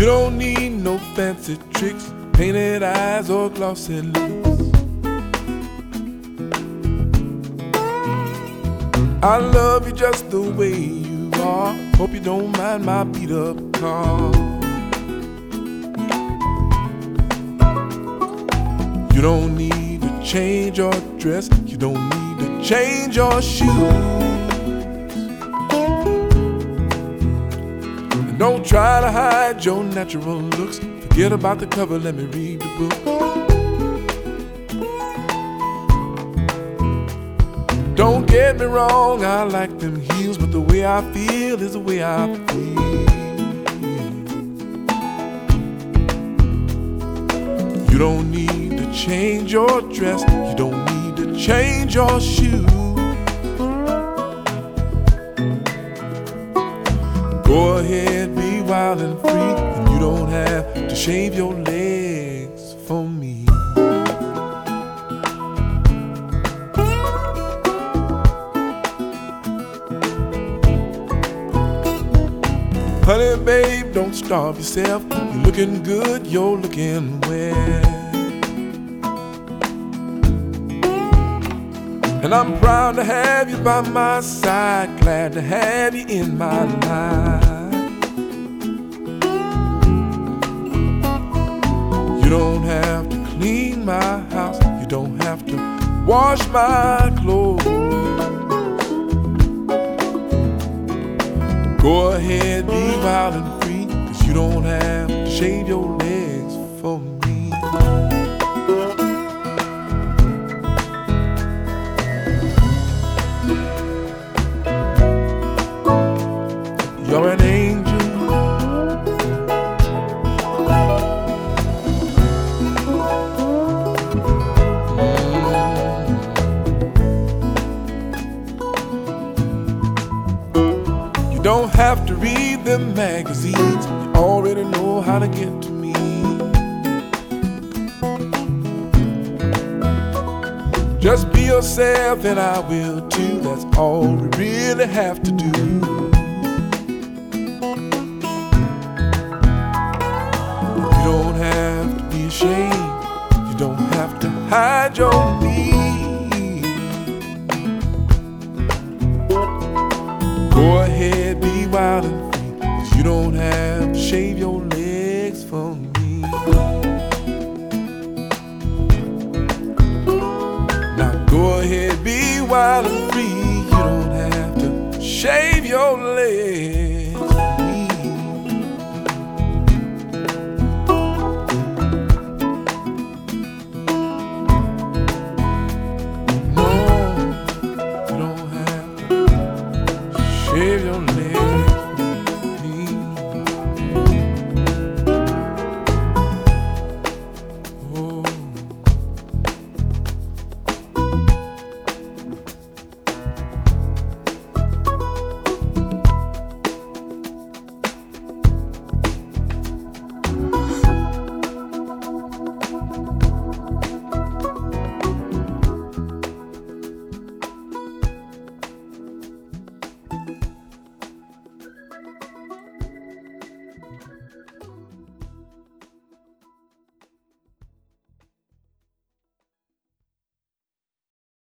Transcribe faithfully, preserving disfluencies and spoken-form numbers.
don't need no fancy tricks, painted eyes or glossy lips. I love you just the way you are. Hope you don't mind my beat up car. You don't need to change your dress, you don't need to change your shoes. And don't try to hide your natural looks. Forget about the cover, let me read the book. Don't get me wrong, I like them heels, but the way I feel is the way I feel. You don't need to change your dress, you don't need to change your shoes. Go ahead, be wild and free, and you don't have to shave your legs for me. Honey, babe, don't starve yourself. You're looking good, you're looking well. And I'm proud to have you by my side, glad to have you in my life. You don't have to clean my house, you don't have to wash my clothes. Go ahead, be wild and free, 'cause you don't have to shave your legs for me. You're an angel. You don't have to read the magazines, you already know how to get to me. Just be yourself and I will too, that's all we really have to do. You don't have to be ashamed, you don't have to hide your need. Go ahead, be wild and free, 'cause you don't have to shave your legs for me. Now go ahead, be wild and free, you don't have to shave your legs.